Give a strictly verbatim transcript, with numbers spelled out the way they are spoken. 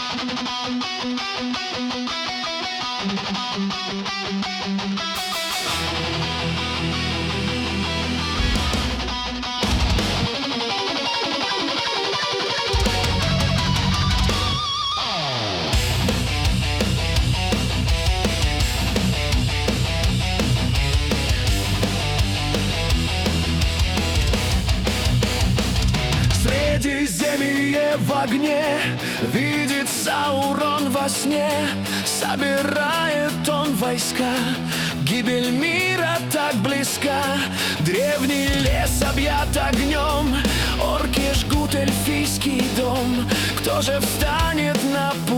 Средиземье в огне, видит Саурон во сне. Собирает он войска, гибель мира так близка. Древний лес объят огнем, орки жгут эльфийский дом. Кто же встанет на